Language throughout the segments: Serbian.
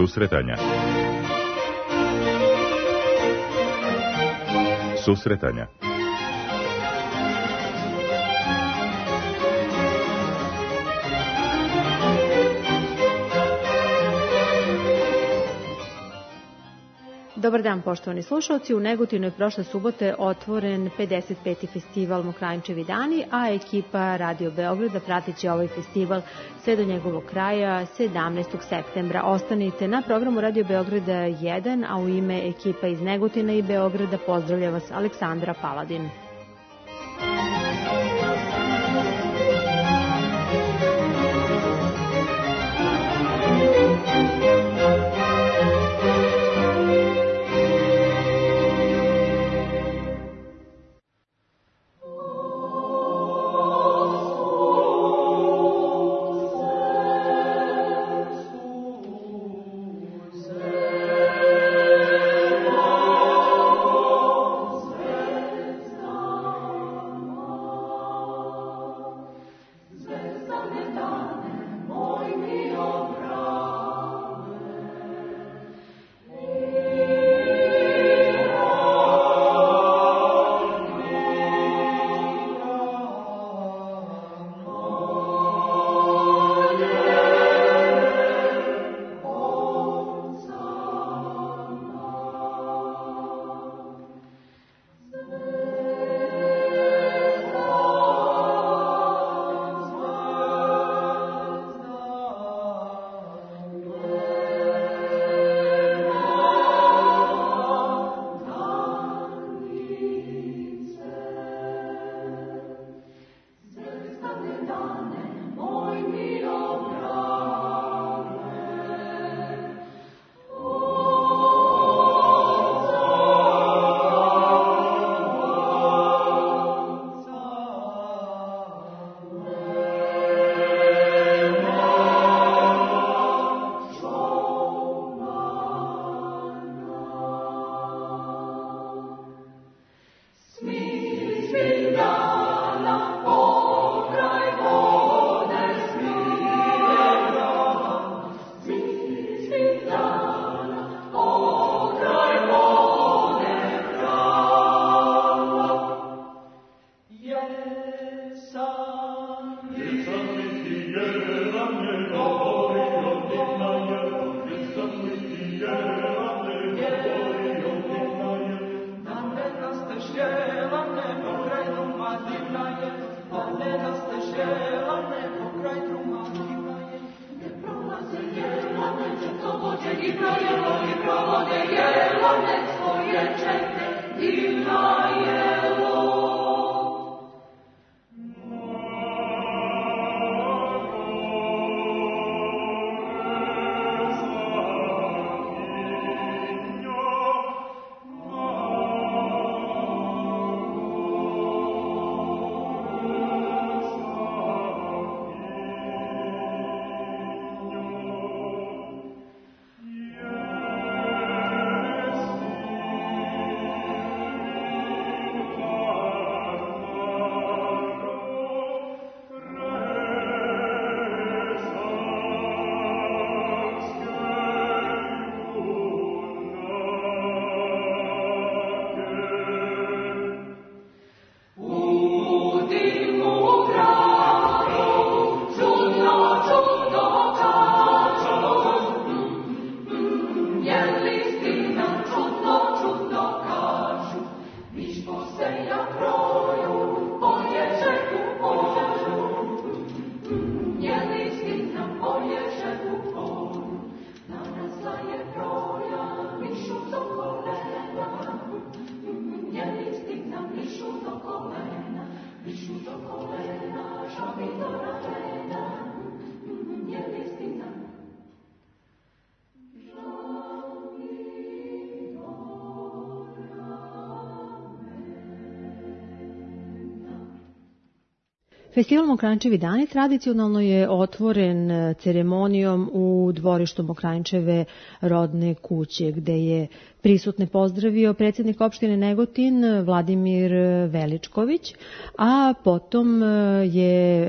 Susretanja. Susretanja. Dobar dan, poštovani slušalci. U Negotinu je prošle subote otvoren 55. festival Mokranjčevi dani, a ekipa Radio Beograda prateći ovaj festival sve do njegovog kraja 17. septembra. Ostanite na programu Radio Beograda 1, a u ime ekipa iz Negotina i Beograda pozdravlja vas Aleksandra Paladin. Festival Mokranjčevi dani tradicionalno je otvoren ceremonijom u dvorištu Mokranjčeve rodne kuće, gde je prisutne pozdravio predsjednik opštine Negotin Vladimir Veličković, a potom je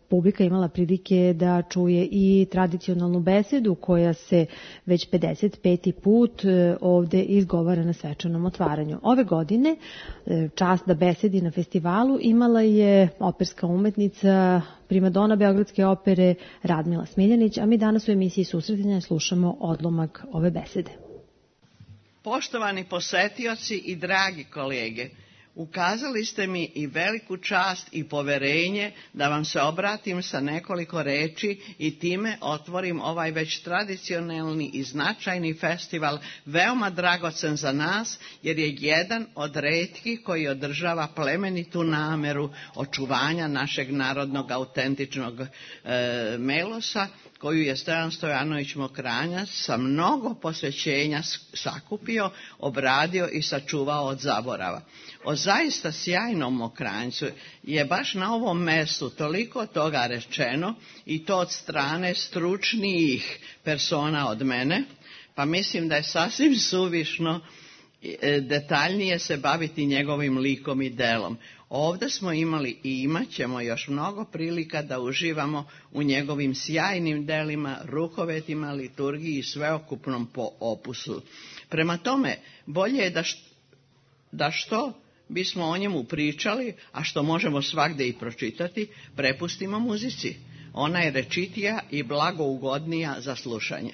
publika imala prilike da čuje i tradicionalnu besedu koja se već 55. put ovde izgovara na svečanom otvaranju. Ove godine čast da besedi na festivalu imala je operska umetnica, primadona Beogradske opere Radmila Smiljanić, a mi danas u emisiji Susretanja slušamo odlomak ove besede. Poštovani posetioci i dragi kolege, ukazali ste mi i veliku čast i poverenje da vam se obratim sa nekoliko reči i time otvorim ovaj već tradicionalni i značajni festival, veoma dragocen za nas, jer je jedan od retkih koji održava plemenitu nameru očuvanja našeg narodnog autentičnog melosa, koju je Stojan Stojanović Mokranjac sa mnogo posvećenja sakupio, obradio i sačuvao od zaborava. O zaista sjajnom Mokranjcu je baš na ovom mestu toliko toga rečeno i to od strane stručnijih persona od mene, pa mislim da je sasvim suvišno detaljnije se baviti njegovim likom i delom. Ovdje smo imali i imat ćemo još mnogo prilika da uživamo u njegovim sjajnim delima, rukovetima, liturgiji i sveokupnom opusu. Prema tome, bolje je da što bismo o njemu pričali, a što možemo svagde i pročitati, prepustimo muzici. Ona je rečitija i blagougodnija za slušanje.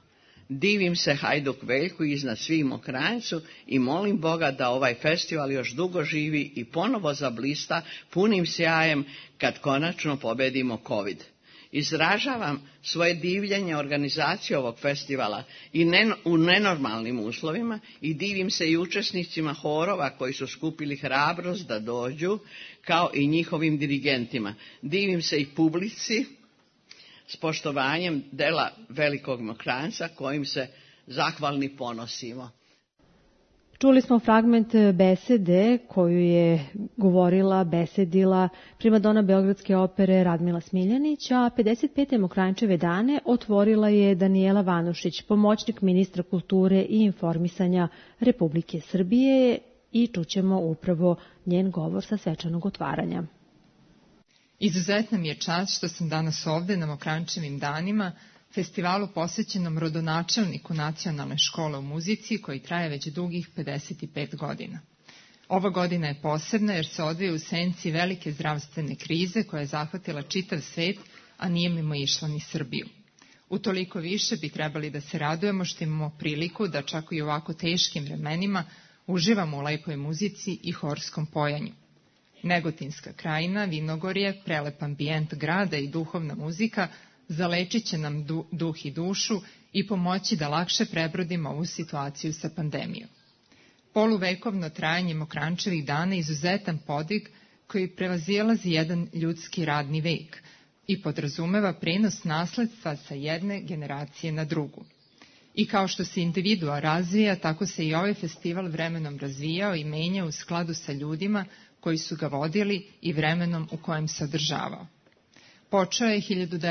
Divim se Hajduk Veljku iznad svih Mokranjcu i molim Boga da ovaj festival još dugo živi i ponovo zablista punim sjajem kad konačno pobedimo COVID. Izražavam svoje divljenje organizacije ovog festivala i u nenormalnim uslovima i divim se i učesnicima horova koji su skupili hrabrost da dođu, kao i njihovim dirigentima. Divim se i publici s poštovanjem dela velikog Mokranjca kojim se zahvalni ponosimo. Čuli smo fragment besede koju je govorila, besedila primadona Beogradske opere Radmila Smiljanić, a 55. Mokranjčeve dane otvorila je Danijela Vanušić, pomoćnik ministra kulture i informisanja Republike Srbije, i čućemo upravo njen govor sa svečanog otvaranja. Izuzetna mi je čast što sam danas ovde na Mokranjčevim danima, festivalu posvećenom rodonačelniku Nacionalne škole u muzici koji traje već dugih 55 godina. Ova godina je posebna jer se odvija u senci velike zdravstvene krize koja je zahvatila čitav svet, a nije mimo išla ni Srbiju. Utoliko više bi trebali da se radujemo što imamo priliku da čak i u ovako teškim vremenima uživamo u lepoj muzici i horskom pojanju. Negotinska krajina, Vinogorje, prelep ambijent grada i duhovna muzika zalečit će nam duh i dušu i pomoći da lakše prebrodimo ovu situaciju sa pandemijom. Poluvekovno trajanje Mokranjčevih dana izuzetan podig koji prevazilazi jedan ljudski radni vek i podrazumeva prenos nasledstva sa jedne generacije na drugu. I kao što se individua razvija, tako se i ovaj festival vremenom razvijao i menjao u skladu sa ljudima koji su ga vodili i vremenom u kojem se održavao. Počeo je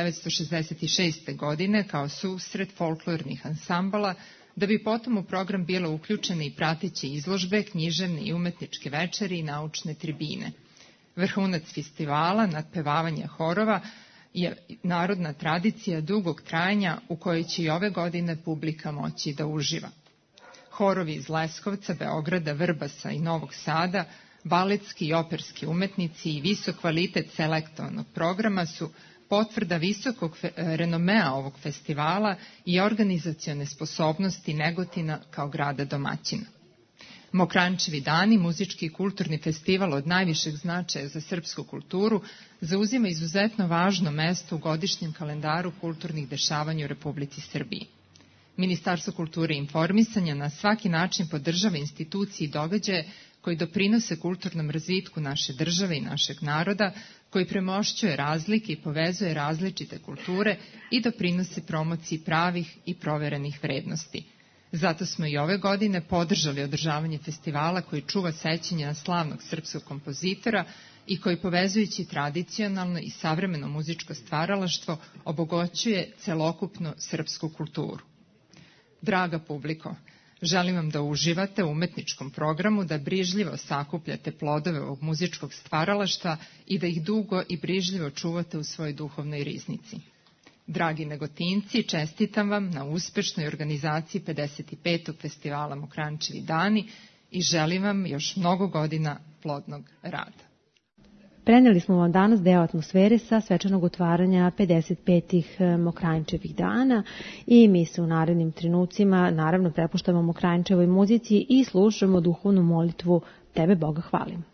1966. godine kao susret folklornih ansambala, da bi potom u program bilo uključene i prateće izložbe, književne i umetničke večeri i naučne tribine. Vrhunac festivala, nadpevavanja horova, je narodna tradicija dugog trajanja u kojoj će i ove godine publika moći da uživa. Horovi iz Leskovca, Beograda, Vrbasa i Novog Sada, baletski i operski umetnici i visok kvalitet selektovanog programa su potvrda visokog renomea ovog festivala i organizacione sposobnosti Negotina kao grada domaćina. Mokranjčevi dani, muzički i kulturni festival od najvišeg značaja za srpsku kulturu, zauzima izuzetno važno mesto u godišnjem kalendaru kulturnih dešavanja u Republici Srbiji. Ministarstvo kulture i informisanja na svaki način podržava institucije i događaje koji doprinose kulturnom razvitku naše države i našeg naroda, koji premošćuje razlike i povezuje različite kulture i doprinose promociji pravih i proverenih vrednosti. Zato smo i ove godine podržali održavanje festivala koji čuva sećanje na slavnog srpskog kompozitora i koji, povezujući tradicionalno i savremeno muzičko stvaralaštvo, obogaćuje celokupnu srpsku kulturu. Draga publiko, Želim vam da uživate u umetničkom programu, da brižljivo sakupljate plodove ovog muzičkog stvaralaštva i da ih dugo i brižljivo čuvate u svojoj duhovnoj riznici. Dragi Negotinci, čestitam vam na uspešnoj organizaciji 55. festivala Mokranjčevi dani i želim vam još mnogo godina plodnog rada. Preneli smo vam danas deo atmosfere sa svečanog otvaranja 55. Mokranjčevih dana i mi se u narednim trenucima naravno prepuštamo Mokranjčevoj muzici i slušamo duhovnu molitvu Tebe Boga hvalim.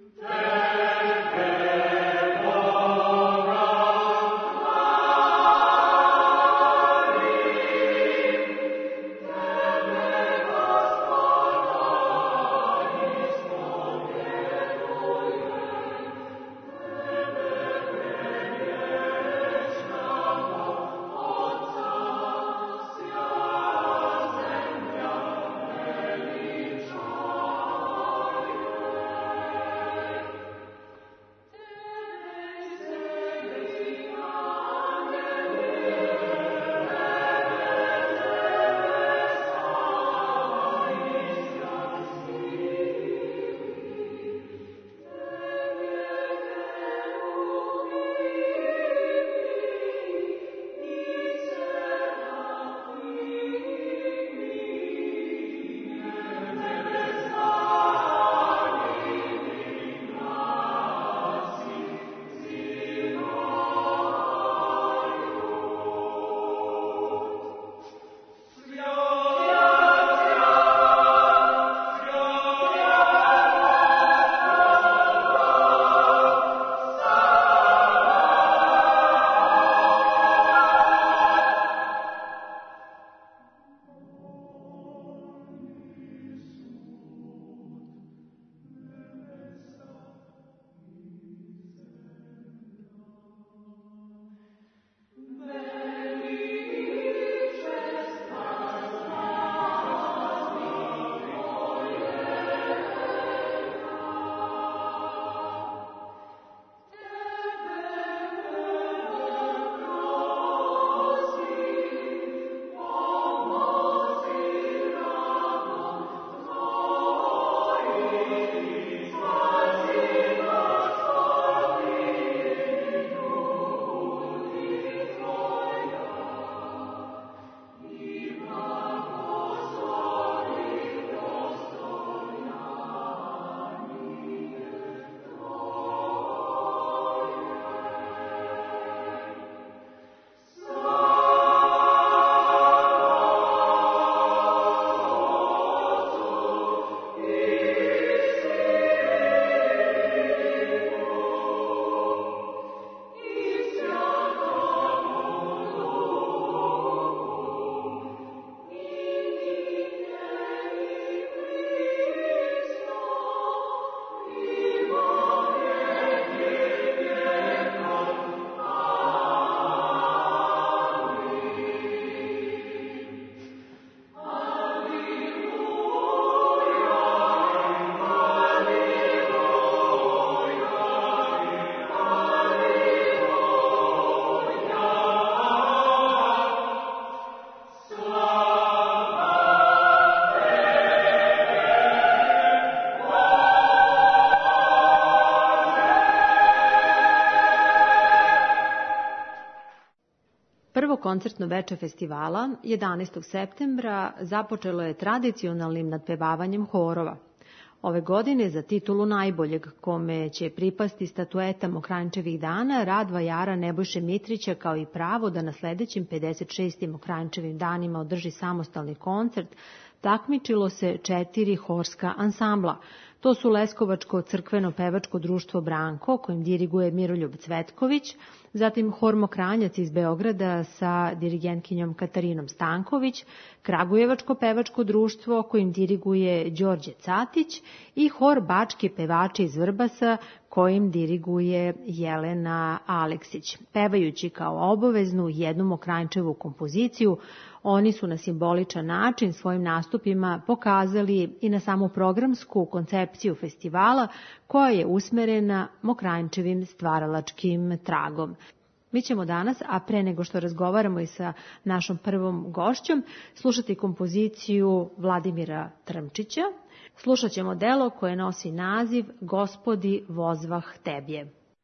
Prvo koncertno veče festivala 11. septembra započelo je tradicionalnim nadpevavanjem horova. Ove godine za titulu najboljeg, kome će pripasti statueta Mokranjčevih dana, rad vajara Nebojše Mitrića, kao i pravo da na sledećim 56. Mokranjčevim danima održi samostalni koncert, takmičilo se 4 horska ansambla. To su Leskovačko crkveno pevačko društvo Branko, kojim diriguje Miroljub Cvetković, zatim Hor Mokranjac iz Beograda sa dirigentkinjom Katarinom Stanković, Kragujevačko pevačko društvo kojim diriguje Đorđe Catić i Hor Bački pevači iz Vrbasa kojim diriguje Jelena Aleksić. Pevajući kao obaveznu jednu Mokranjčevu kompoziciju, oni su na simboličan način svojim nastupima pokazali i na samu programsku koncepciju festivala koja je usmerena Mokranjčevim stvaralačkim tragom. Mi ćemo danas, a pre nego što razgovaramo i sa našom prvom gošćom, slušati kompoziciju Vladimira Trmčića. Slušat ćemo delo koje nosi naziv Gospodi vozvah tebje.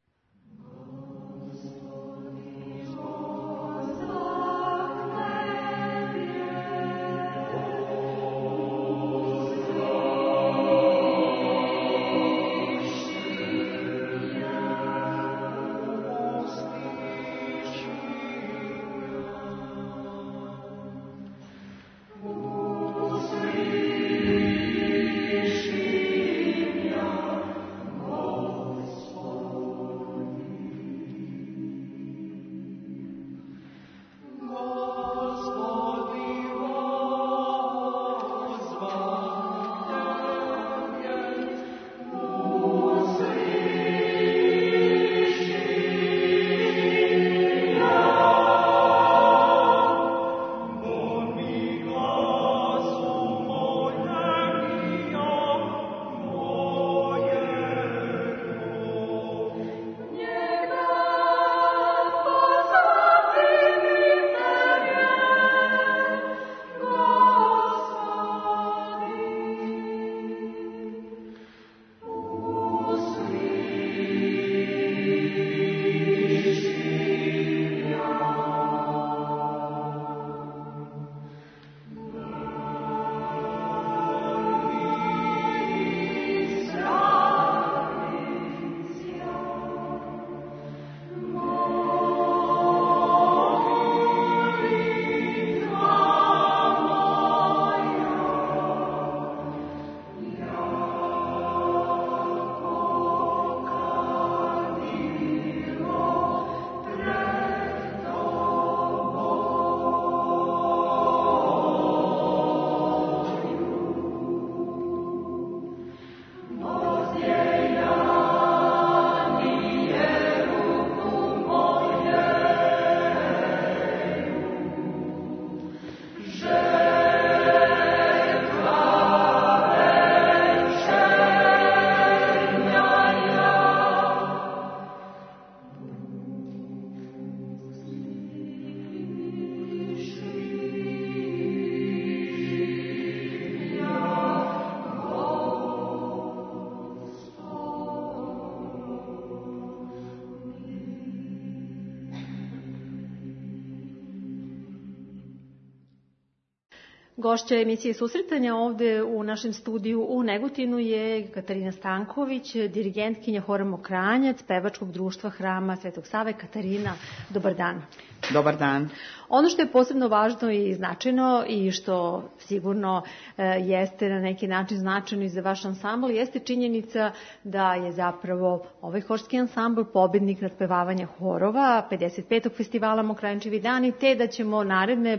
Gošća emisije Susretanja ovde u našem studiju u Negotinu je Katarina Stanković, dirigentkinja Hora Mokranjac, pevačkog društva Hrama Svetog Save. Katarina, dobar dan. Dobar dan. Ono što je posebno važno i značajno i što sigurno jeste na neki način značajno i za vaš ansambl jeste činjenica da je zapravo ovaj horski ansambl pobednik nadpevavanja horova 55. festivala Mokranjčevi dani, te da ćemo naredne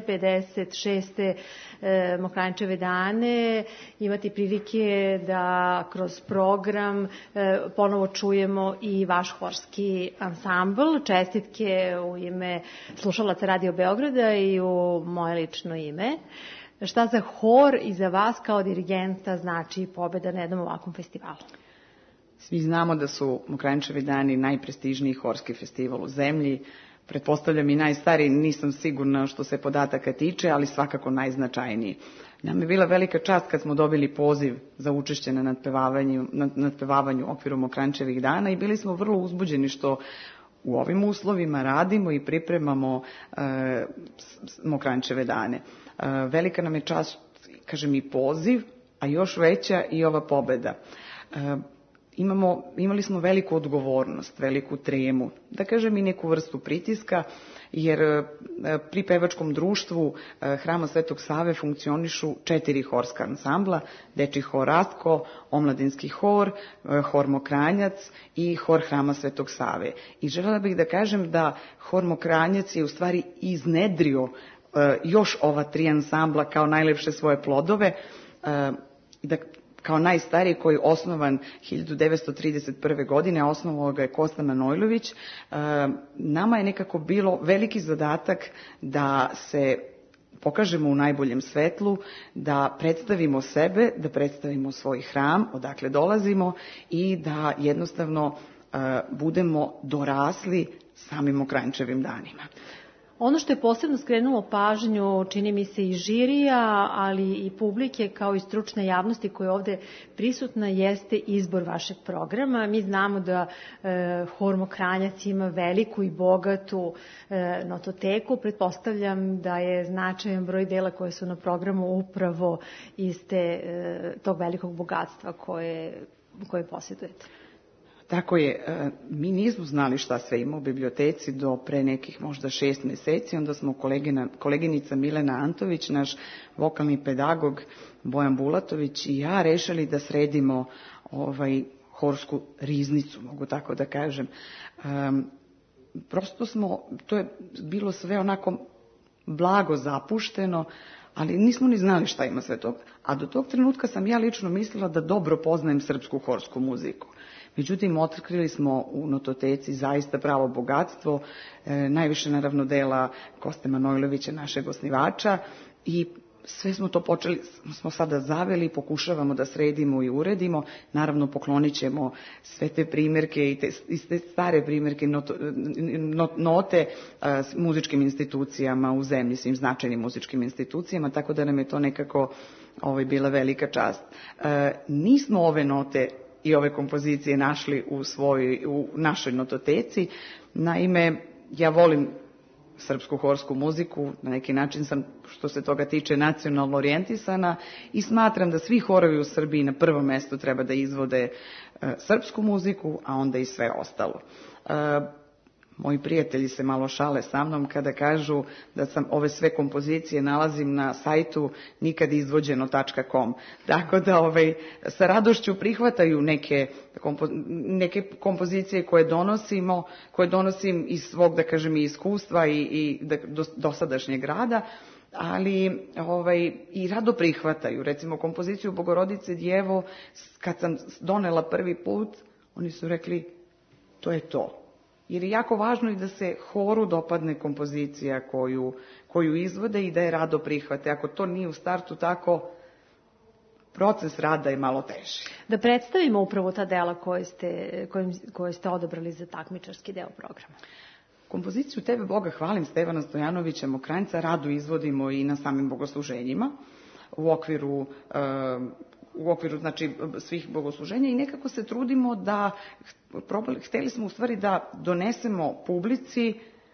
56. Mokranjčeve dane imati prilike da kroz program ponovo čujemo i vaš horski ansambl. Čestitke u ime slušalaca Radio Beograda i u moje lično ime. Šta za hor i za vas kao dirigenta znači pobeda na jednom ovakvom festivalu? Svi znamo da su Mokranjčevi dani najprestižniji horski festival u zemlji. Pretpostavljam i najstariji, nisam sigurna što se podataka tiče, ali svakako najznačajniji. Nam je bila velika čast kad smo dobili poziv za učešće na nadpevavanju u okviru Mokranjčevih dana i bili smo vrlo uzbuđeni što u ovim uslovima radimo i pripremamo Mokranjčeve dane. Velika nam je čast, kažem, i poziv, a još veća i ova pobeda. Imali smo veliku odgovornost, veliku tremu, da kažem i neku vrstu pritiska, jer pri pevačkom društvu Hrama Svetog Save funkcionišu 4 horska ansambla, Dečiji hor Rastko, Omladinski hor, Hor Mokranjac i Hor Hrama Svetog Save. I želela bih da kažem da Hor Mokranjac je u stvari iznedrio još ova 3 ansambla kao najlepše svoje plodove, da kao najstariji, koji je osnovan 1931. godine, a osnovao ga je Kosta Manojlović. Nama je nekako bilo veliki zadatak da se pokažemo u najboljem svetlu, da predstavimo sebe, da predstavimo svoj hram, odakle dolazimo i da jednostavno budemo dorasli samim Mokranjčevim danima. Ono što je posebno skrenulo pažnju, čini mi se i žirija, ali i publike kao i stručne javnosti koja je ovde prisutna, jeste izbor vašeg programa. Mi znamo da Hor Mokranjac ima veliku i bogatu nototeku. Pretpostavljam da je značajan broj dela koje su na programu upravo iz tog velikog bogatstva koje posjedujete. Tako je, mi nismo znali šta sve ima u biblioteci do pre nekih možda 6 meseci, onda smo koleginica Milena Antović, naš vokalni pedagog Bojan Bulatović i ja rešili da sredimo horsku riznicu, mogu tako da kažem. Prosto to je bilo sve onako blago zapušteno, ali nismo ni znali šta ima sve toga. A do tog trenutka sam ja lično mislila da dobro poznajem srpsku horsku muziku. Međutim, otkrili smo u nototeci zaista pravo bogatstvo, najviše naravno dela Koste Manojlovića, našeg osnivača, i sve smo to smo sada zaveli, pokušavamo da sredimo i uredimo. Naravno, poklonit ćemo sve te primjerke i te stare primjerke, note muzičkim institucijama u zemlji, svim značajnim muzičkim institucijama, tako da nam je to nekako bila velika čast. Nismo ove note i ove kompozicije našli u našoj nototeci. Naime, ja volim srpsku horsku muziku, na neki način sam, što se toga tiče, nacionalno orijentisana i smatram da svi horovi u Srbiji na prvom mestu treba da izvode srpsku muziku, a onda i sve ostalo. Moji prijatelji se malo šale sa mnom kada kažu da sam ove sve kompozicije nalazim na sajtu nikadizvođeno.com. Tako da sa radošću prihvataju neke kompozicije koje donosim iz svog, da kažem, i iskustva i dosadašnjeg rada, ali i rado prihvataju. Recimo kompoziciju Bogorodice Djevo, kad sam donela prvi put, oni su rekli to je to. Jer je jako važno i da se horu dopadne kompozicija koju izvode i da je rado prihvate. Ako to nije u startu tako, proces rada je malo teži. Da predstavimo upravo ta dela koje ste odabrali za takmičarski deo programa. Kompoziciju Tebe Boga hvalim Stevana Stojanovića Mokranjca rado izvodimo i na samim bogosluženjima u okviru znači svih bogosluženja i nekako se trudimo da, hteli smo u stvari da donesemo publici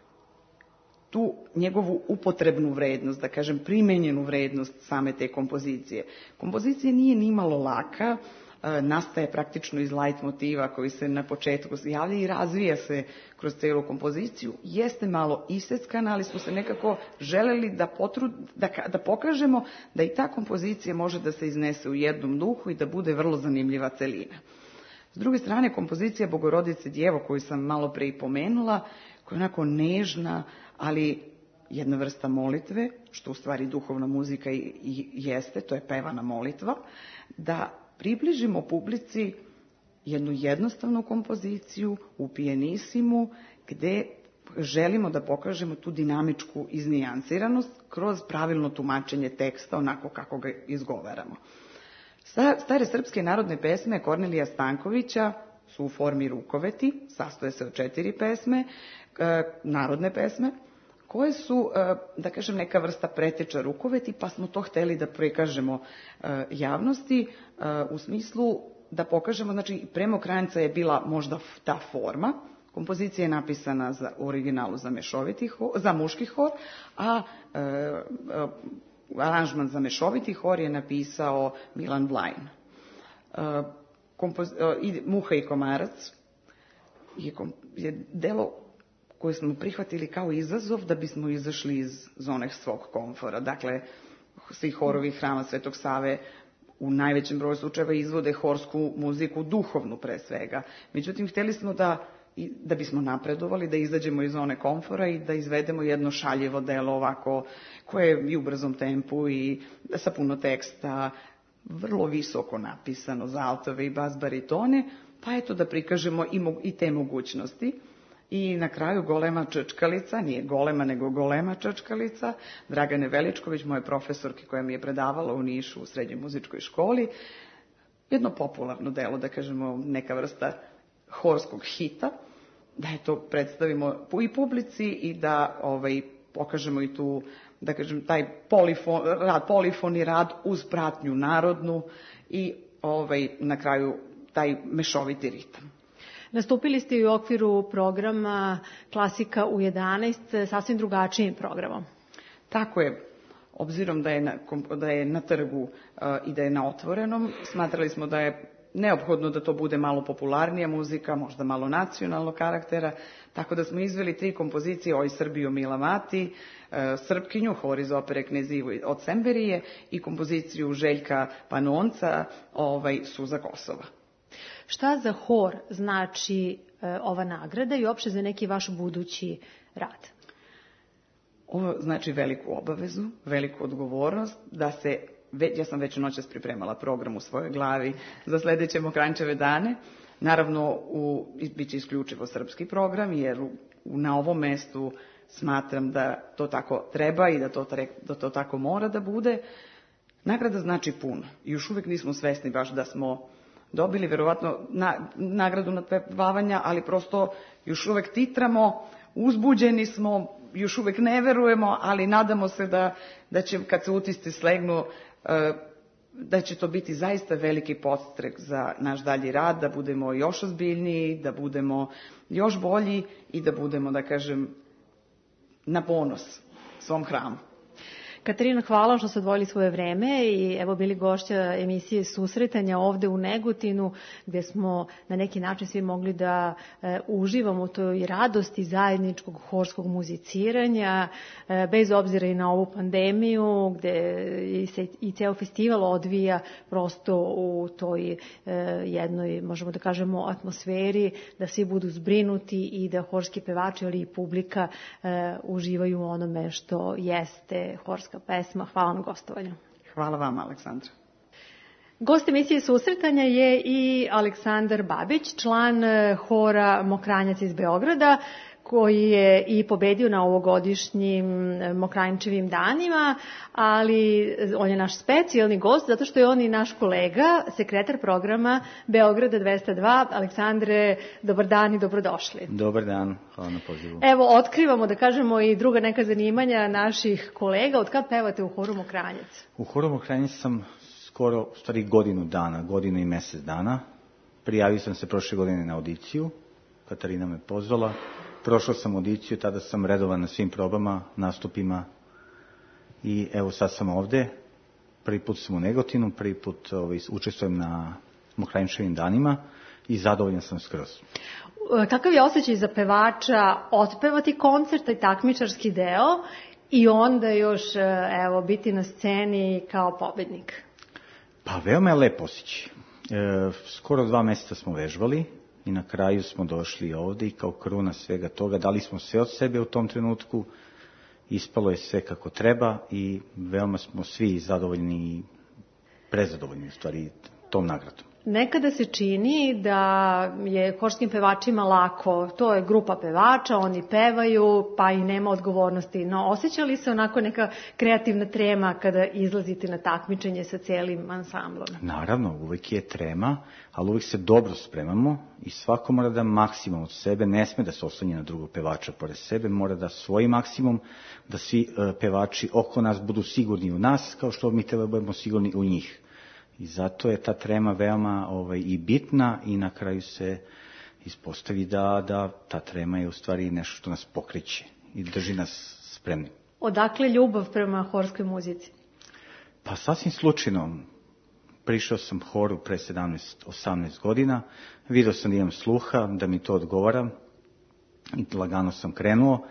tu njegovu upotrebnu vrednost, da kažem primenjenu vrednost same te kompozicije. Kompozicija nije nimalo laka, nastaje praktično iz light motiva koji se na početku javlja i razvija se kroz celu kompoziciju. Jeste malo iseckana, ali smo se nekako želeli da pokažemo da i ta kompozicija može da se iznese u jednom duhu i da bude vrlo zanimljiva celina. S druge strane, kompozicija Bogorodice Djevo, koju sam malo pre i pomenula, koja je onako nežna, ali jedna vrsta molitve, što u stvari duhovna muzika i jeste, to je pevana molitva, da približimo publici jednu jednostavnu kompoziciju u pijanisimu gde želimo da pokažemo tu dinamičku iznijansiranost kroz pravilno tumačenje teksta onako kako ga izgovaramo. Stare srpske narodne pesme Kornelija Stankovića su u formi rukoveti, sastoje se od 4 pesme, narodne pesme, koje su, da kažem, neka vrsta preteča rukoveti, pa smo to hteli da prikažemo javnosti u smislu da pokažemo, znači, pre Mokranjca je bila možda ta forma, kompozicija je napisana u originalu za muški hor, a aranžman za mešoviti hor je napisao Milan Blajn. Muha i komarac je delo koje smo prihvatili kao izazov da bismo izašli iz zone svog komfora. Dakle, svi horovi Hrama Svetog Save u najvećem broju slučajeva izvode horsku muziku, duhovnu pre svega. Međutim, hteli smo da bismo napredovali, da izađemo iz zone komfora i da izvedemo jedno šaljivo delo ovako, koje je i u brzom tempu i sa puno teksta, vrlo visoko napisano za altove i bas baritone, pa eto da prikažemo i te mogućnosti. I na kraju golema čačkalica, nije golema nego golema čačkalica, Dragane Veličković, moje profesorke koja mi je predavala u Nišu u srednjoj muzičkoj školi. Jedno popularno delo, da kažemo neka vrsta horskog hita. da to predstavimo i publici i da pokažemo i tu, da kažem, taj polifoni rad uz pratnju narodnu i na kraju taj mešoviti ritam. Nastupili ste i u okviru programa Klasika u 11 sasvim drugačijim programom. Tako je. Obzirom da je na trgu i da je na otvorenom, smatrali smo da je neophodno da to bude malo popularnija muzika, možda malo nacionalnog karaktera, tako da smo izveli 3 kompozicije: Oj Srbijo mila mati, Srpkinju, hor iz opere Knezivo od Semberije i kompoziciju Željka Panonca, Suza Kosova. Šta za hor znači ova nagrada i uopšte za neki vaš budući rad? Ovo znači veliku obavezu, veliku odgovornost da se, ja sam već noćas pripremala program u svojoj glavi za sledeće Mokranjčeve dane. Naravno, bit će isključivo srpski program, jer na ovom mestu smatram da to tako treba i da to tako mora da bude. Nagrada znači puno. Još uvek nismo svesni baš da smo dobili verovatno nagradu nadpevavanja, ali prosto još uvek titramo, uzbuđeni smo, još uvek ne verujemo, ali nadamo se da će, kad se utisci slegnu, da će to biti zaista veliki podstrek za naš dalji rad, da budemo još ozbiljniji, da budemo još bolji i da budemo, da kažem, na ponos svom hramu. Katarina, hvala što ste odvojili svoje vreme i evo bili gošća emisije Susretanja ovde u Negotinu, gdje smo na neki način svi mogli da uživamo u toj radosti zajedničkog horskog muziciranja, bez obzira i na ovu pandemiju, gdje se i ceo festival odvija prosto u toj jednoj, možemo da kažemo, atmosferi, da svi budu zbrinuti i da horski pevači, ali i publika uživaju u onome što jeste horska pesma. Hvala na gostovanju. Hvala vam, Aleksandra. Gost emisije Susretanja je i Aleksandar Babić, član hora Mokranjac iz Beograda, koji je i pobedio na ovogodišnjim Mokranjčevim danima, ali on je naš specijalni gost zato što je on i naš kolega, sekretar programa Beograda 202. Aleksandre, dobar dan i dobrodošli. Dobar dan, hvala na pozivu. Evo, otkrivamo, da kažemo, i druga neka zanimanja naših kolega. Od kad pevate u horu Mokranjac? U horu Mokranjac sam skoro, u stvari godinu i mesec dana. Prijavio sam se prošle godine na audiciju, Katarina me pozvala. Prošao sam audiciju, tada sam redovan na svim probama, nastupima i evo sad sam ovde. Prvi put sam u Negotinu, prvi put učestvujem na Mokranjčevim danima i zadovoljan sam skroz. Kakav je osjećaj za pevača otpevati koncert, taj takmičarski deo, i onda još biti na sceni kao pobednik? Pa veoma je lepo osjećaj. Skoro 2 meseca smo vežbali i na kraju smo došli ovde i kao kruna svega toga dali smo sve od sebe u tom trenutku, ispalo je sve kako treba i veoma smo svi zadovoljni i prezadovoljni u stvari tom nagradom. Nekada se čini da je horskim pevačima lako, to je grupa pevača, oni pevaju, pa i nema odgovornosti. No, osjeća li se onako neka kreativna trema kada izlazite na takmičenje sa celim ansamblom? Naravno, uvek je trema, ali uvek se dobro spremamo i svako mora da maksimum od sebe, ne sme da se oslanja na drugog pevača pored sebe, mora da svoj maksimum, da svi pevači oko nas budu sigurni u nas, kao što mi treba budemo sigurni u njih. I zato je ta trema veoma i bitna i na kraju se ispostavi da ta trema je u stvari nešto što nas pokreće i drži nas spremni. Odakle ljubav prema horskoj muzici? Pa sasvim slučajno. Prišao sam horu pre 17-18 godina, vidio sam da imam sluha, da mi to odgovara i lagano sam krenuo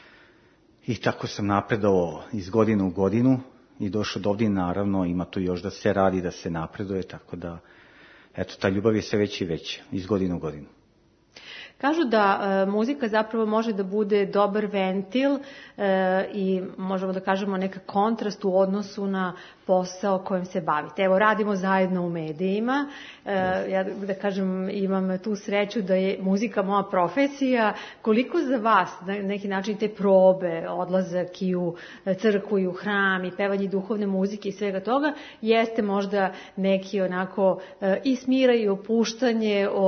i tako sam napredovao iz godine u godinu. I došao do ovdje, naravno, ima tu još da se radi, da se napreduje, tako da, eto, ta ljubav je sve veća i veća, iz godine u godinu. Kažu da muzika zapravo može da bude dobar ventil i možemo da kažemo neka kontrast u odnosu na posao kojim se bavite. Evo, radimo zajedno u medijima. Ja da kažem, imam tu sreću da je muzika moja profesija. Koliko za vas, na neki način, te probe, odlazak i u crkvu i u hram i pevanje duhovne muzike i svega toga, jeste možda neki onako i smira i opuštanje od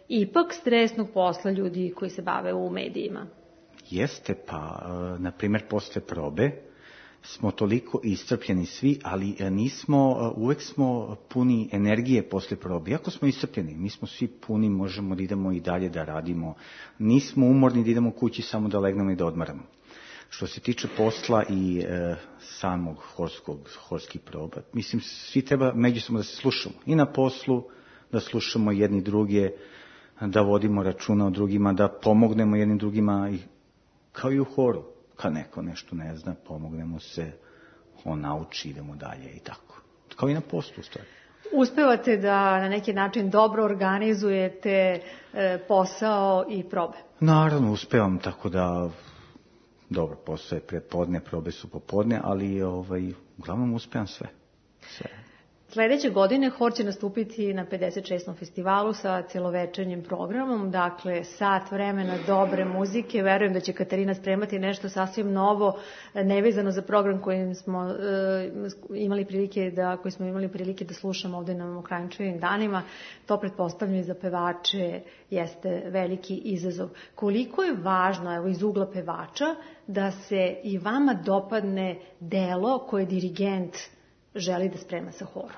ipak stresnog posla ljudi koji se bave u medijima? Jeste, pa, na primjer, posle probe smo toliko iscrpljeni svi, ali nismo, uvek smo puni energije posle probe. Iako smo iscrpljeni, mi smo svi puni, možemo da idemo i dalje da radimo. Nismo umorni da idemo kući samo da legnemo i da odmaramo. Što se tiče posla i samog horskih proba, mislim, svi treba međusobno da se slušamo. I na poslu, da slušamo jedni druge, da vodimo računa o drugima, da pomognemo jednim drugima, kao i u horu. Kad neko nešto ne zna, pomognemo se, on nauči, idemo dalje i tako. Kao i na poslu, u stvari. Uspevate da na neki način dobro organizujete posao i probe? Naravno, uspevam, tako da, dobro, posao je prepodne, probe su popodne, ali uglavnom uspevam sve. Sledeće godine hor će nastupiti na 56. festivalu sa celovečernjim programom, dakle sat vremena dobre muzike. Verujem da će Katarina spremati nešto sasvim novo, nevezano za program koji smo imali prilike da slušamo ovde na Mokranjčevim danima. To pretpostavljam i za pevače jeste veliki izazov. Koliko je važno, evo iz ugla pevača, da se i vama dopadne delo koje dirigent želi da sprema sa horom?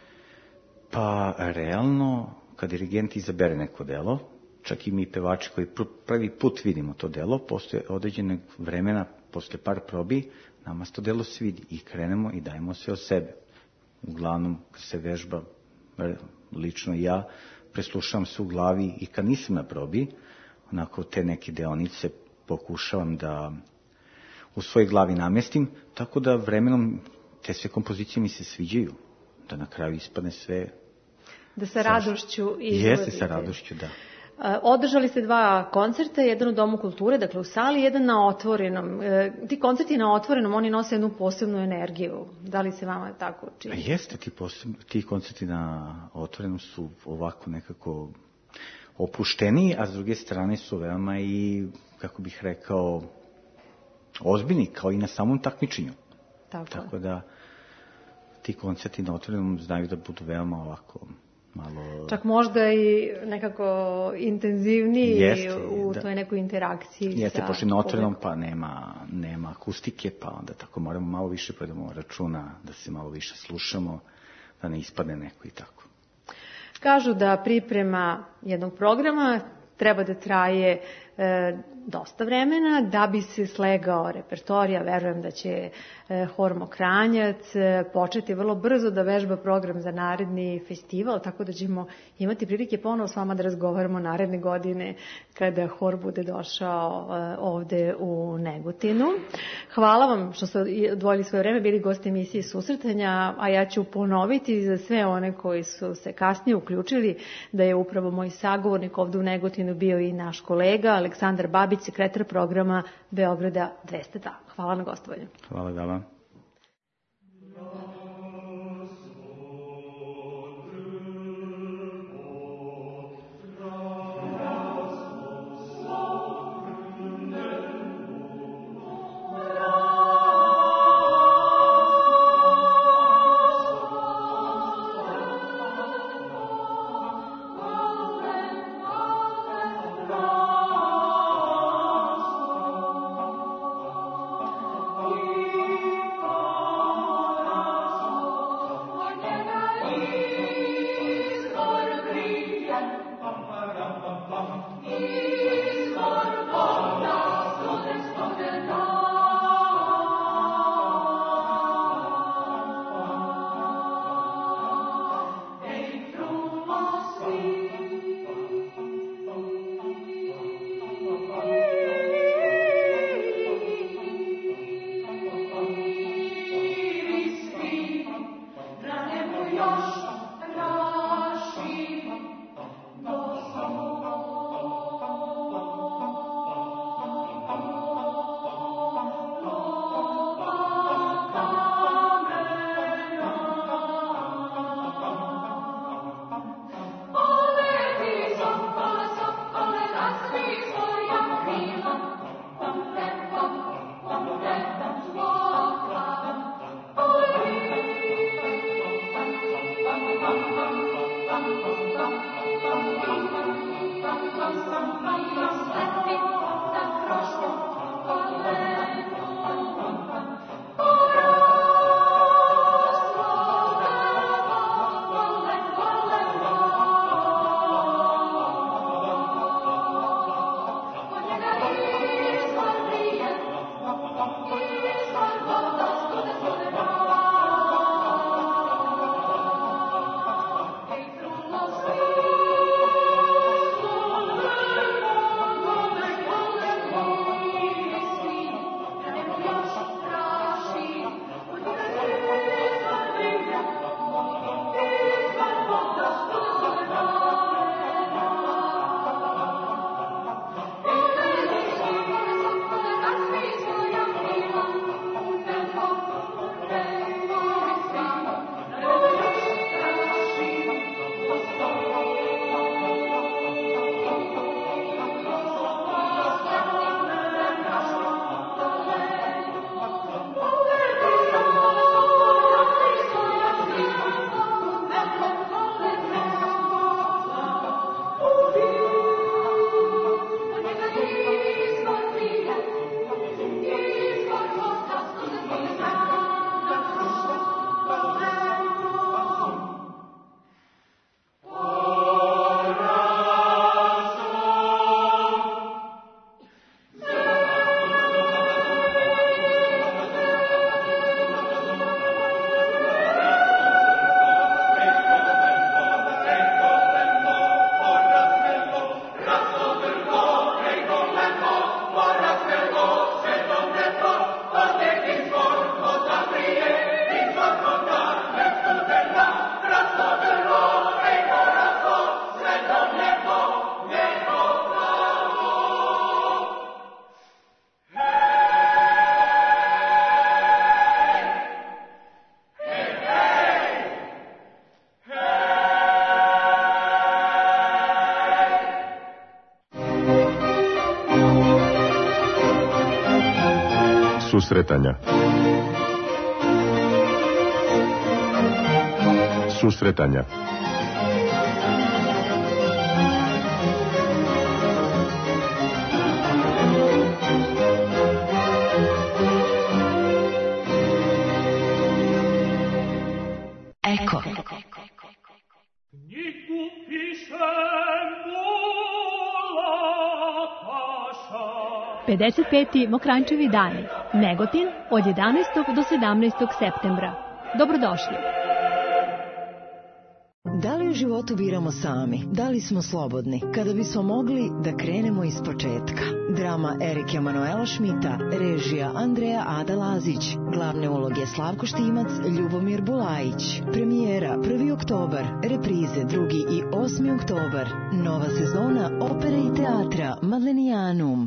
Pa, realno, kad dirigent izabere neko delo, čak i mi pevači koji prvi put vidimo to delo, posle određenog vremena, posle par probi, nama to delo svidi i krenemo i dajemo sve od sebe. Uglavnom, kad se vežba, lično ja, preslušavam se u glavi i kad nisam na probi, onako te neke deonice pokušavam da u svojoj glavi namestim, tako da vremenom te sve kompozicije mi se sviđaju, da na kraju ispadne sve. Da sa radošću izvodite. Jeste, sa radošću, da. Održali ste 2 koncerta, jedan u Domu kulture, dakle u sali, jedan na otvorenom. Ti koncerti na otvorenom, oni nose jednu posebnu energiju. Da li se vama tako čini? Jeste, ti koncerti na otvorenom su ovako nekako opušteniji, a s druge strane su veoma i, kako bih rekao, ozbiljni, kao i na samom takmičenju. Tako da ti koncerti na otvorenom znaju da budu veoma ovako malo... Čak možda i nekako intenzivniji u toj nekoj interakciji. Jeste, pošto na otvorenom pa nema akustike, pa onda tako moramo malo više povedemo računa, da se malo više slušamo, da ne ispadne neko i tako. Kažu da priprema jednog programa treba da traje dosta vremena da bi se slegao repertoarija. Verujem da će hor Mokranjac početi vrlo brzo da vežba program za naredni festival, tako da ćemo imati prilike ponovo s vama da razgovaramo naredne godine kada hor bude došao ovde u Negotinu. Hvala vam što ste odvojili svoje vreme, bili gosti emisije Susretanja, a ja ću ponoviti za sve one koji su se kasnije uključili da je upravo moj sagovornik ovde u Negotinu bio i naš kolega Aleksandar Babić, sekretar programa Beograda 202. Hvala na gostovanju. Hvala vama. Susretanja. Susretanja. Eko. 55. Mokranjčevi dani. Negotin od 11. do 17. septembra. Dobrodošli. Da li u životu biramo sami? Da li smo slobodni? Kada bismo mogli da krenemo iz početka. Drama Erike Emanuela Šmita, režija Andreja Ada Lazić, glavne uloge Slavko Štimac, Ljubomir Bulajić. Premijera 1. oktobar, reprize 2. i 8. oktobar. Nova sezona opere i teatra Madlenijanum.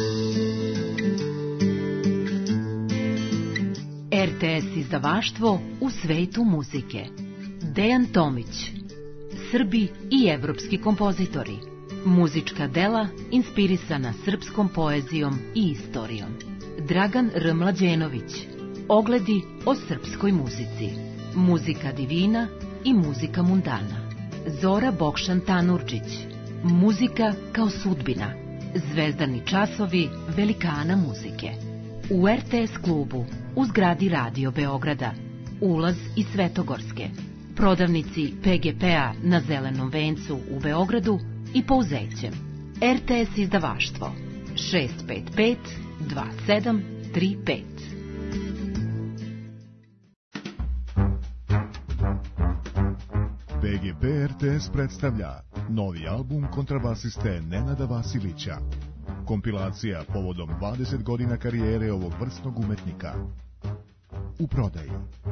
RTS izdavaštvo u svetu muzike. Dejan Tomić. Srbi i evropski kompozitori. Muzička dela inspirisana srpskom poezijom i istorijom. Dragan R. Mlađenović. Ogledi o srpskoj muzici. Muzika divina i muzika mundana. Zora Bokšan Tanurđić. Muzika kao sudbina. Zvezdani časovi velikana muzike. U RTS klubu u zgradi Radio Beograda. Ulaz iz Svetogorske. Prodavnici PGP-a na Zelenom vencu u Beogradu i Pouzećem. RTS izdavaštvo 655 2735. PGP RTS predstavlja novi album kontrabasiste Nenada Vasilića. Kompilacija povodom 20 godina karijere ovog vrsnog umetnika. U prodaji.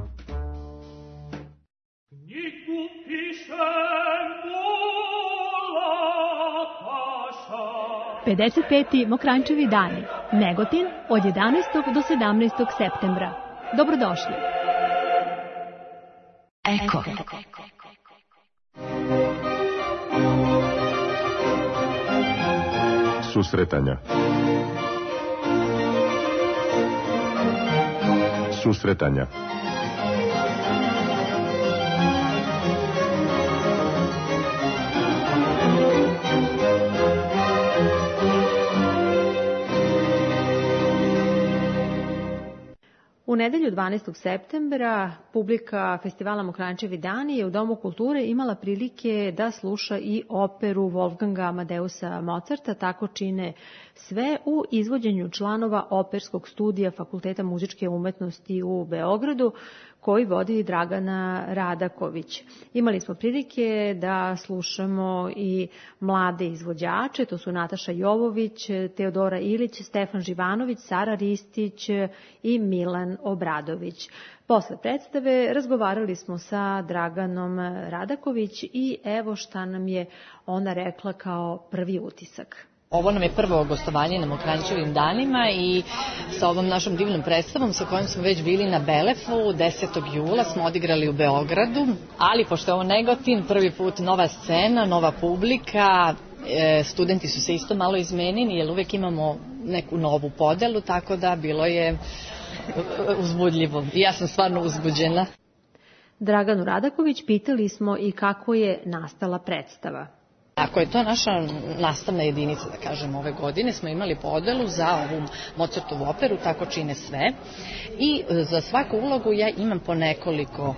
55. Mokranjčevi dani. Negotin od 11. do 17. septembra. Dobrodošli. Eko. Susretanja. Susretanja. U nedelju 12. septembra publika festivala Mokranjčevi dani je u Domu kulture imala prilike da sluša i operu Wolfganga Amadeusa Mozarta, tako čine sve u izvođenju članova operskog studija Fakulteta muzičke umetnosti u Beogradu, koji vodi Dragana Radaković. Imali smo prilike da slušamo i mlade izvođače, to su Nataša Jovović, Teodora Ilić, Stefan Živanović, Sara Ristić i Milan Obradović. Posle predstave razgovarali smo sa Draganom Radaković i evo šta nam je ona rekla kao prvi utisak. Ovo nam je prvo gostovanje na Mokranjčevim danima i sa ovom našom divnom predstavom sa kojom smo već bili na Belefu 10. jula smo odigrali u Beogradu, ali pošto je ovo Negotin, prvi put nova scena, nova publika, studenti su se isto malo izmenili jer uvek imamo neku novu podelu, tako da bilo je uzbudljivo i ja sam stvarno uzbuđena. Draganu Radaković pitali smo i kako je nastala predstava. Ako je to naša nastavna jedinica, da kažem, ove godine smo imali podelu za ovu Mozartovu operu, tako čine sve. I za svaku ulogu ja imam po nekoliko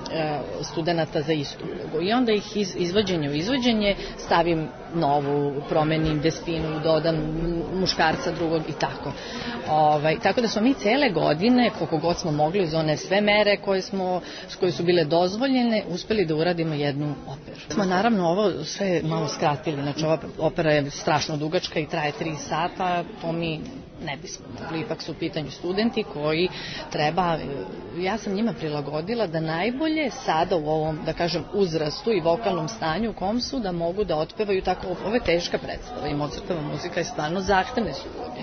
studenta za istu ulogu. I onda ih izvođenje u izvođenje stavim novu, promenim destinu, dodam muškarca drugog i tako. Tako da smo mi cele godine, koliko god smo mogli uz one sve mere koje su bile dozvoljene, uspeli da uradimo jednu operu. Smo naravno ovo sve malo skratili, znači ova opera je strašno dugačka i traje 3 sata, to mi ne bismo mogli, ipak su u pitanju studenti koji treba, ja sam njima prilagodila da najbolje sada u ovom, da kažem, uzrastu i vokalnom stanju u kom su da mogu da otpevaju tako, ovo je teška predstava i Mozartova muzika je stvarno zahtevne su uloge.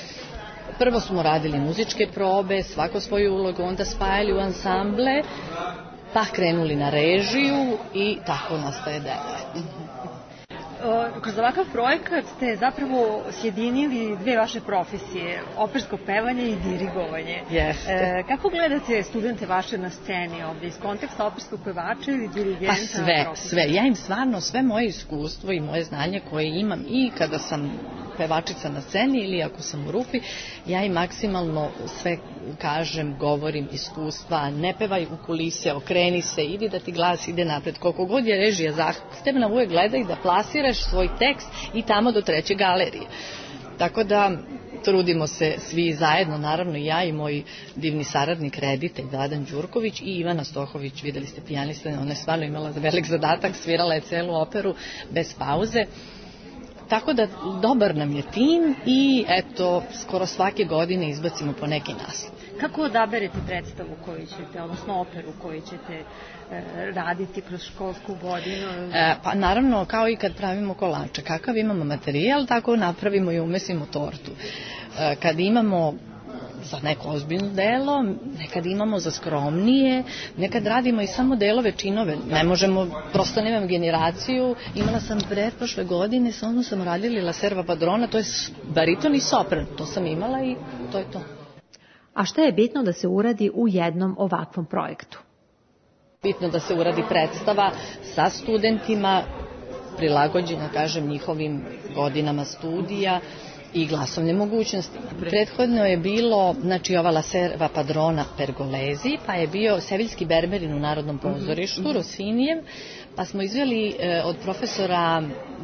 Prvo smo radili muzičke probe, svako svoju ulogu, onda spajali u ansamble, pa krenuli na režiju i tako nastaje delo. Kroz ovakav projekat ste zapravo sjedinili dve vaše profesije, opersko pevanje i dirigovanje. Jeste. Kako gledate studente vaše na sceni ovde, iz konteksta operskog pevača ili dirigenta? Pa sve. Ja im stvarno sve moje iskustvo i moje znanje koje imam i kada sam pevačica na sceni ili ako sam u rupi, ja im maksimalno sve kažem, govorim iskustva, ne pevaj u kulise, okreni se, idi da ti glas ide napred. Koliko god je režija zahtevna, uvek gledaj da plasiraš svoj tekst i tamo do treće galerije. Tako da trudimo se svi zajedno, naravno ja i moj divni saradnik, reditelj Vladan Đurković i Ivana Stohović, videli ste pijanista, ona je stvarno imala velik zadatak, svirala je celu operu bez pauze. Tako da dobar nam je tim i eto, skoro svake godine izbacimo po neki naslov. Kako odaberete predstavu koju ćete, odnosno operu koju ćete raditi kroz školsku godinu? Pa naravno, kao i kad pravimo kolače. Kakav imamo materijal, tako napravimo i umesimo tortu. Kad imamo za neko ozbiljno delo, nekad imamo za skromnije, nekad radimo i samo delove, činove. Ne možemo, prosto nemam generaciju. Imala sam pretprošle godine, samo sam radili La Serva Padrona, to je bariton i sopran. To sam imala i to je to. A šta je bitno da se uradi u jednom ovakvom projektu? Bitno da se uradi predstava sa studentima, prilagođena, kažem, njihovim godinama studija i glasovne mogućnosti. Prethodno je bilo, znači, ova La Serva Padrona Pergolezi, pa je bio Seviljski Berberin u Narodnom pozorištu, Rossinijev, pa smo izveli od profesora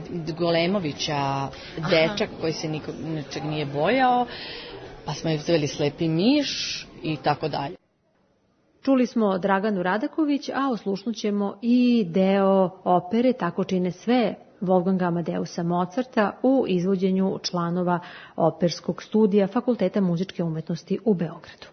Golemovića Dečak, koji se ničeg nije bojao, pa smo izveli Slepi miš i tako dalje. Čuli smo Draganu Radaković, a oslušnućemo i deo opere Tako čine sve Wolfganga Amadeusa Mozarta u izvođenju članova operskog studija Fakulteta muzičke umetnosti u Beogradu.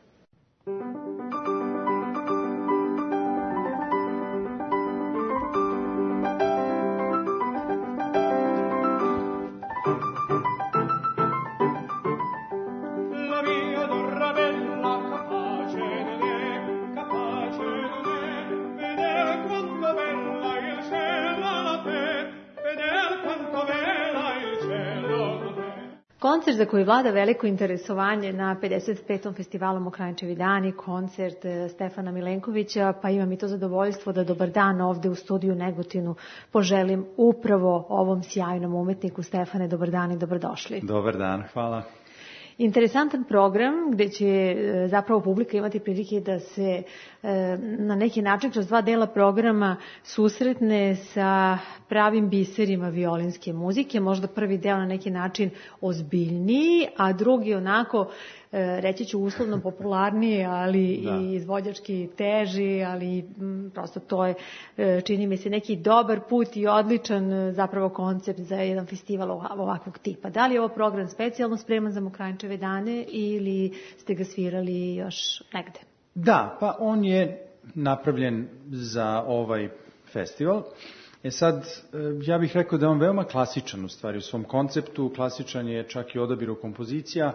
Koncert za koji vlada veliko interesovanje na 55. festivalu Mokranjčevi dani, koncert Stefana Milenkovića, pa imam i to zadovoljstvo da dobar dan ovde u studiju Negotinu poželim upravo ovom sjajnom umetniku. Stefane, dobar dan i dobrodošli. Dobar dan, hvala. Interesantan program gde će zapravo publika imati prilike da se na neki način kroz dva dela programa susretne sa pravim biserima violinske muzike. Možda prvi deo na neki način ozbiljniji, a drugi onako, reći ću uslovno popularniji, ali i izvođački teži, ali prosto to je, čini mi se, neki dobar put i odličan zapravo koncept za jedan festival ovakvog tipa. Da li je ovo program specijalno spreman za Mokranjčeve dane ili ste ga svirali još negde? Da, pa on je napravljen za ovaj festival. Sad, ja bih rekao da je on veoma klasičan u stvari u svom konceptu. Klasičan je čak i odabiru kompozicija.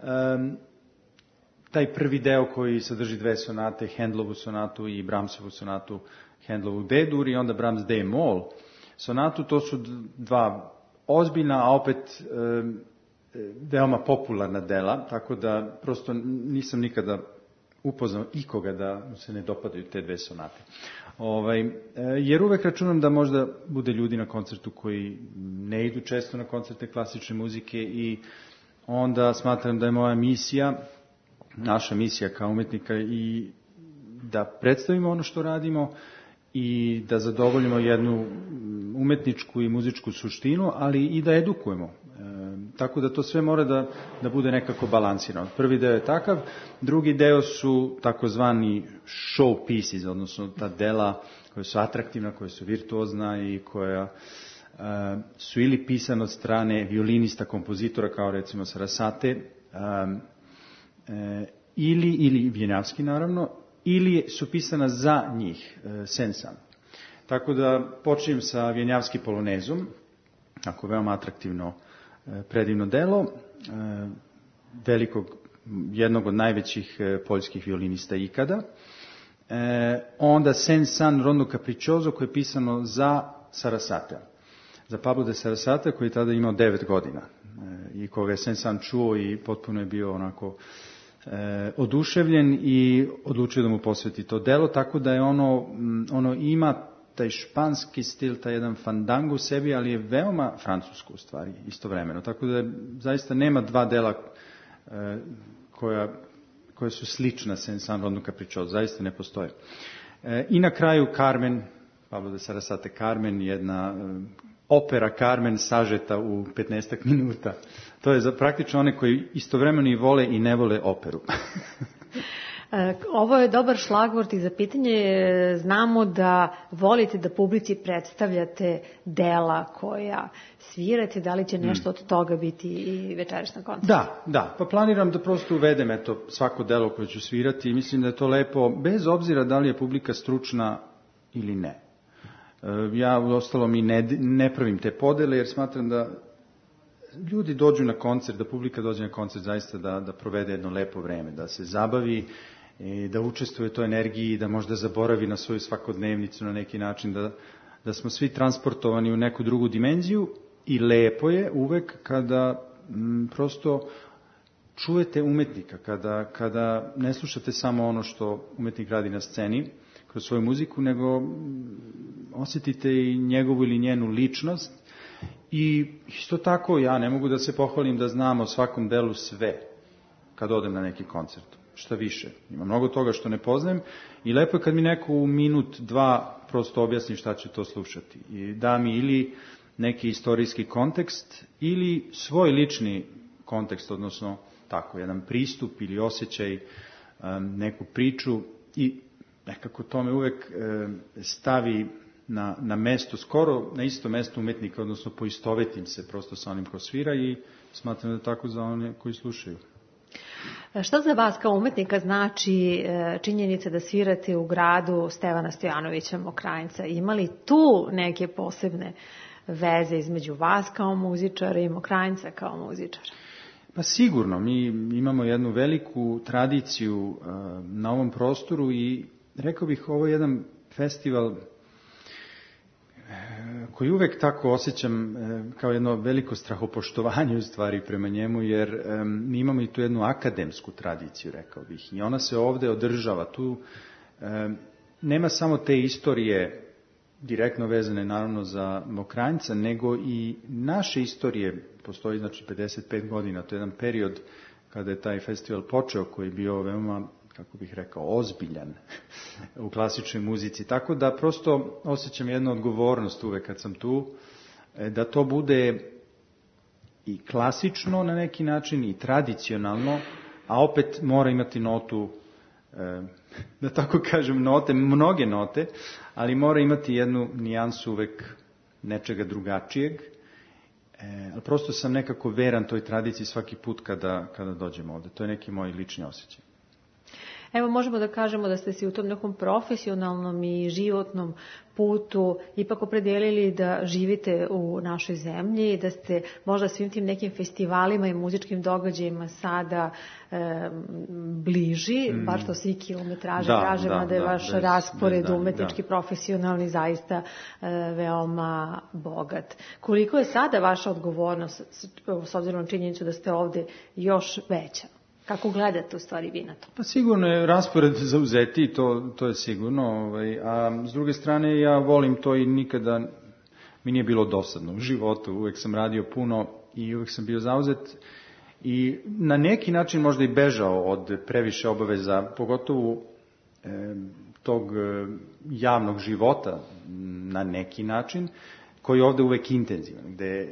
Taj prvi deo koji sadrži dve sonate, Handlovu sonatu i Brahmsovu sonatu, Handlovu D-dur i onda Brahms D-mol sonatu, to su dva ozbiljna, a opet veoma popularna dela, tako da prosto nisam nikada upoznao ikoga da mu se ne dopadaju te dve sonate. Jer uvek računam da možda bude ljudi na koncertu koji ne idu često na koncerte klasične muzike i onda smatram da je moja misija, naša misija kao umetnika i da predstavimo ono što radimo i da zadovoljimo jednu umetničku i muzičku suštinu, ali i da edukujemo. Tako da to sve mora da bude nekako balansirano. Prvi deo je takav, drugi deo su takozvani show pieces, odnosno ta dela koja su atraktivna, koja su virtuozna i koja su ili pisane od strane violinista, kompozitora, kao recimo Sarasate, ili Vjenjavski naravno, ili su pisana za njih, Sensan. Tako da počinjem sa Vjenjavski polonezom, ako veoma atraktivno predivno delo, jednog od najvećih poljskih violinista ikada. Onda Sensan Rondo Capriccioso koje je pisano za Sarasatea. za Pablo de Sarasate, koji je tada imao 9 godina i koga je Saint-Saëns čuo i potpuno je bio onako oduševljen i odlučio da mu posveti to delo, tako da je ono ima taj španski stil, taj jedan fandango u sebi, ali je veoma francusko u stvari istovremeno. Tako da zaista nema dva dela koja su slična Saint-Saëns rodnu Capriccioso, zaista ne postoje. I na kraju Carmen, Pablo de Sarasate Carmen, jedna opera Carmen sažeta u 15 minuta. To je za praktično one koji istovremeno i vole i ne vole operu. Ovo je dobar šlagvort i za pitanje. Znamo da volite da publici predstavljate dela koja svirate. Da li će nešto od toga biti i večeraš na koncertu? Da. Pa planiram da prosto uvedem svako delo koje ću svirati i mislim da je to lepo, bez obzira da li je publika stručna ili ne. Ja u ostalom i ne pravim te podele jer smatram da ljudi dođu na koncert, da publika dođe na koncert zaista da provede jedno lepo vreme, da se zabavi, da učestvuje u toj energiji, da možda zaboravi na svoju svakodnevnicu na neki način, da smo svi transportovani u neku drugu dimenziju i lepo je uvek kada prosto čujete umetnika, kada ne slušate samo ono što umetnik radi na sceni kroz svoju muziku, nego osjetite i njegovu ili njenu ličnost. I isto tako ja ne mogu da se pohvalim da znam o svakom delu sve kad odem na neki koncert. Šta više, ima mnogo toga što ne poznajem i lepo je kad mi neko u minut, dva prosto objasni šta ću to slušati. I da mi ili neki istorijski kontekst ili svoj lični kontekst, odnosno tako, jedan pristup ili osjećaj, neku priču i nekako to me uvek stavi na mesto, skoro na isto mesto umetnika, odnosno poistovetim se prosto sa onim ko svira i smatram da je tako za one koji slušaju. Šta za vas kao umetnika znači činjenica da svirate u gradu Stevana Stojanovića Mokranjca? Ima li tu neke posebne veze između vas kao muzičara i Mokranjca kao muzičara? Pa sigurno, mi imamo jednu veliku tradiciju na ovom prostoru i rekao bih ovo je jedan festival koji uvek tako osjećam kao jedno veliko strahopoštovanje u stvari prema njemu, jer mi imamo i tu jednu akademsku tradiciju, rekao bih, i ona se ovde održava. Tu nema samo te istorije direktno vezane naravno za Mokranjca, nego i naše istorije, postoji znači 55 godina, to je jedan period kada je taj festival počeo, koji je bio veoma, kako bih rekao, ozbiljan u klasičnoj muzici. Tako da prosto osjećam jednu odgovornost uvek kad sam tu, da to bude i klasično na neki način i tradicionalno, a opet mora imati notu, da tako kažem, mnoge note, ali mora imati jednu nijansu uvek nečega drugačijeg. Ali prosto sam nekako veran toj tradiciji svaki put kada dođem ovde. To je neki moj lični osjećaj. Evo, možemo da kažemo da ste se u tom nekom profesionalnom i životnom putu ipak opredelili da živite u našoj zemlji i da ste možda svim tim nekim festivalima i muzičkim događajima sada bliži, bar što svi kilometraže kažemo da je vaš raspored umetnički, profesionalni zaista veoma bogat. Koliko je sada vaša odgovornost, s obzirom na činjenicu da ste ovde, još veća? Kako gledate u stvari vi na to? Pa sigurno je raspored zauzeti, to je sigurno. A s druge strane ja volim to i nikada mi nije bilo dosadno u životu. Uvek sam radio puno i uvek sam bio zauzet i na neki način možda i bežao od previše obaveza, pogotovo tog javnog života na neki način, koji je ovde uvek intenzivan, gde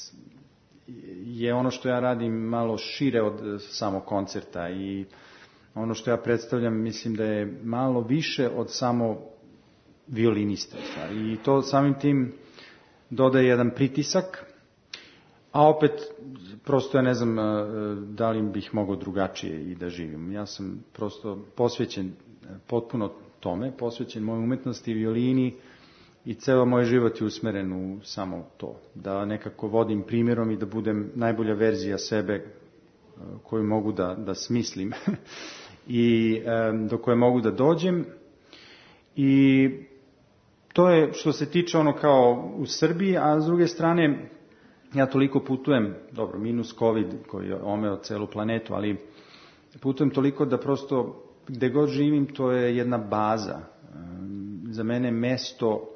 je ono što ja radim malo šire od samog koncerta i ono što ja predstavljam mislim da je malo više od samo violinista. I to samim tim dodaje jedan pritisak, a opet prosto ja ne znam da li bih mogao drugačije i da živim. Ja sam prosto posvećen potpuno tome, posvećen mojoj umetnosti, violini, i ceo moj život je usmeren u samo to, da nekako vodim primjerom i da budem najbolja verzija sebe koju mogu da smislim i do koje mogu da dođem. I To je što se tiče ono kao u Srbiji, a s druge strane ja toliko putujem, dobro, minus COVID koji je omeo celu planetu, ali putujem toliko da prosto gde god živim to je jedna baza. Za mene mesto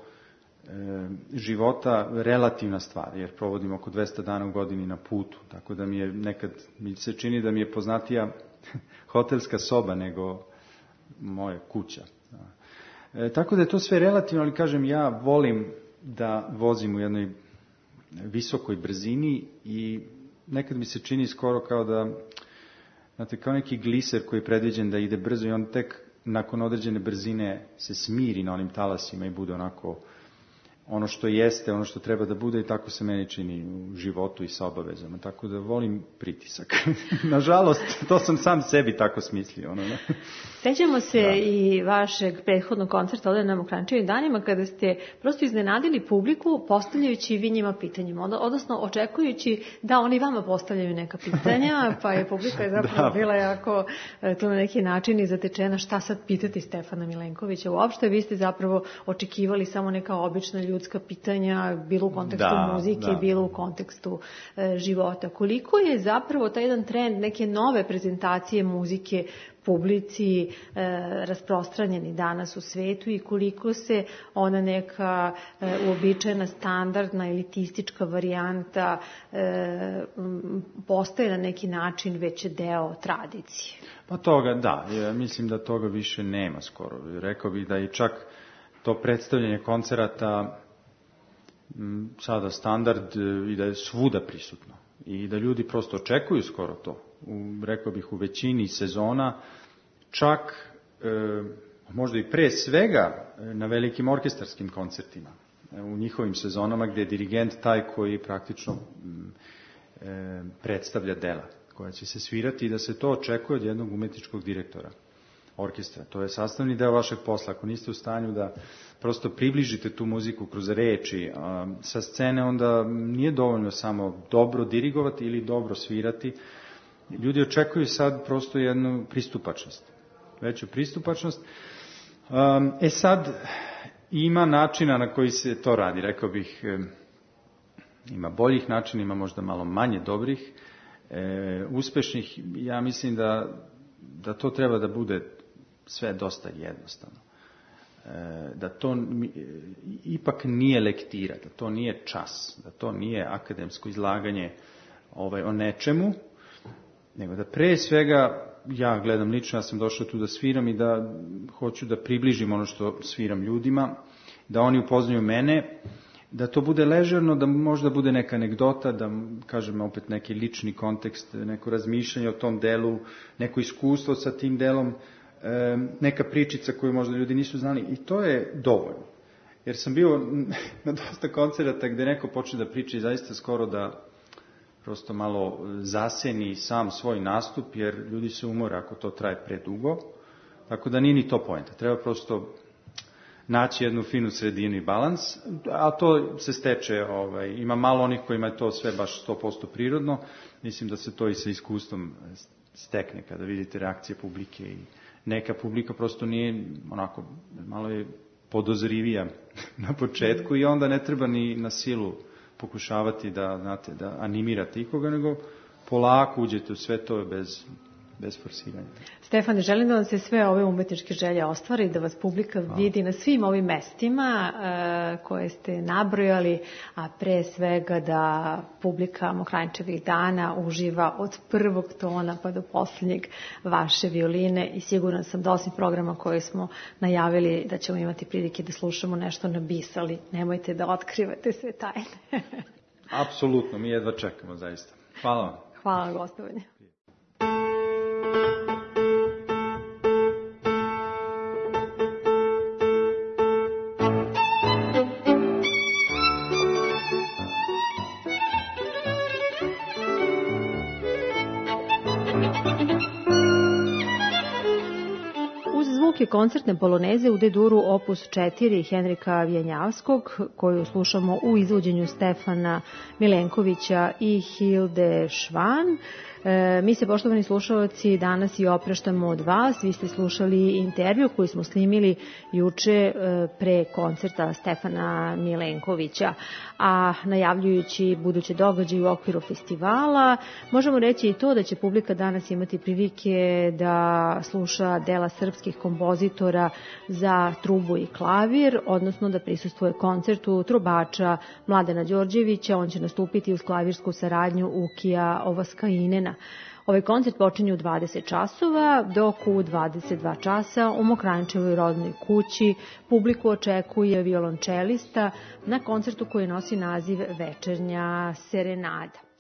života relativna stvar, jer provodim oko 200 dana u godini na putu, tako da mi se čini da mi je poznatija hotelska soba nego moja kuća. Tako da je to sve relativno, ali kažem, ja volim da vozim u jednoj visokoj brzini i nekad mi se čini skoro kao da, znate, kao neki gliser koji je predviđen da ide brzo i on tek nakon određene brzine se smiri na onim talasima i bude onako ono što jeste, ono što treba da bude i tako se meni čini u životu i sa obavezama. Tako da volim pritisak. Nažalost, to sam sam sebi tako smislio. Ono, ne? Sećamo se i vašeg prethodnog koncerta ovde na Mokranjčevim danima kada ste prosto iznenadili publiku postavljajući vi njima pitanjima, odnosno očekujući da oni vama postavljaju neka pitanja, pa je publika zapravo bila jako to na neki način i zatečena šta sad pitati Stefana Milenkovića. Uopšte vi ste zapravo očekivali samo neka obična ljudska pitanja, bilo u kontekstu muzike, bilo u kontekstu života. Koliko je zapravo taj jedan trend neke nove prezentacije muzike publici rasprostranjeni danas u svetu i koliko se ona neka uobičajena, standardna, elitistička varijanta postaje na neki način već deo tradicije? Pa toga, da. Ja mislim da toga više nema skoro. Rekao bih da i čak to predstavljanje koncerata sada standard i da je svuda prisutno i da ljudi prosto očekuju skoro to. Rekao bih u većini sezona, čak možda i pre svega na velikim orkestarskim koncertima, u njihovim sezonama gdje je dirigent taj koji praktično predstavlja dela koja će se svirati i da se to očekuje od jednog umetničkog direktora orkestra. To je sastavni deo vašeg posla. Ako niste u stanju da prosto približite tu muziku kroz reči sa scene, onda nije dovoljno samo dobro dirigovati ili dobro svirati. Ljudi očekuju sad prosto jednu pristupačnost, veću pristupačnost. Sad ima načina na koji se to radi. Rekao bih, ima boljih načina, ima možda malo manje dobrih, uspešnih. Ja mislim da to treba da bude sve dosta jednostavno. Da to ipak nije lektira, da to nije čas, da to nije akademsko izlaganje o nečemu, nego da pre svega, ja gledam lično, ja sam došao tu da sviram i da hoću da približim ono što sviram ljudima, da oni upoznaju mene, da to bude ležerno, da možda bude neka anegdota, da kažem opet neki lični kontekst, neko razmišljanje o tom delu, neko iskustvo sa tim delom, neka pričica koju možda ljudi nisu znali i to je dovoljno. Jer sam bio na dosta koncerata gde neko počne da priča i zaista skoro da prosto malo zaseni sam svoj nastup, jer ljudi se umore ako to traje predugo. Tako da nije ni to poenta. Treba prosto naći jednu finu sredinu i balans, a to se steče, ima malo onih kojima je to sve baš 100% prirodno. Mislim da se to i sa iskustvom stekne kada vidite reakcije publike i neka publika prosto nije onako, malo je podozrivija na početku i onda ne treba ni na silu pokušavati da, znate, da animirate ikoga, nego polako uđete u sve to bez forsiranja. Stefane, želim da vam se sve ove umetničke želje ostvari, da vas publika vidi na svim ovim mestima koje ste nabrojali, a pre svega da publika Mokranjčevih dana uživa od prvog tona pa do posljednjeg vaše violine i siguran sam da osim programa koje smo najavili da ćemo imati prilike da slušamo nešto na bis, ali nemojte da otkrivate sve tajne. Apsolutno, mi jedva čekamo zaista. Hvala vam. Hvala na gostovanje. Koncertne poloneze u D-duru opus 4 Henrika Vjenjavskog, koju slušamo u izvođenju Stefana Milenkovića i Hilde Švan. Mi se, poštovani slušalci, danas i opraštamo od vas. Vi ste slušali intervju koji smo snimili juče pre koncerta Stefana Milenkovića, a najavljujući buduće događaje u okviru festivala, možemo reći i to da će publika danas imati prilike da sluša dela srpskih kompozitora za trubu i klavir, odnosno da prisustvuje koncertu trubača Mladena Đorđevića. On će nastupiti uz klavirsku saradnju Ukija Ovaskainena. Ovaj koncert počinje u 20 časova, dok u 22 časa u Mokranjčevoj rodnoj kući publiku očekuje violončelista na koncertu koji nosi naziv Večernja serenada.